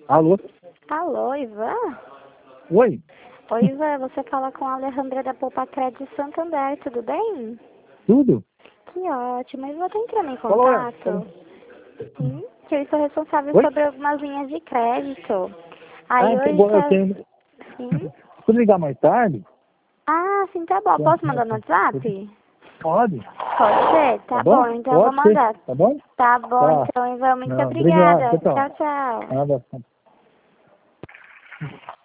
Alô? Alô, Ivan? Oi? Oi, Ivan, você fala com a Alejandra da Poupa Crédito Santander, tudo bem? Tudo? Que ótimo. Ivan, tá entrando em Falou, contato? Sim, que eu sou responsável Oi? sobre algumas linhas de crédito. Ah, Aí tá hoje bom, eu tá... tenho... Sim? Se eu ligar mais tarde, Ah, sim, tá bom. Posso mandar no WhatsApp? pode. Pode ser? Tá Tá bom? bom, então eu vou Pode ser. mandar. Tá bom? Tá bom, Tá. então, Ivan, muito Não, obrigado. obrigada. Tchau, Tchau, tchau. tchau. Nada.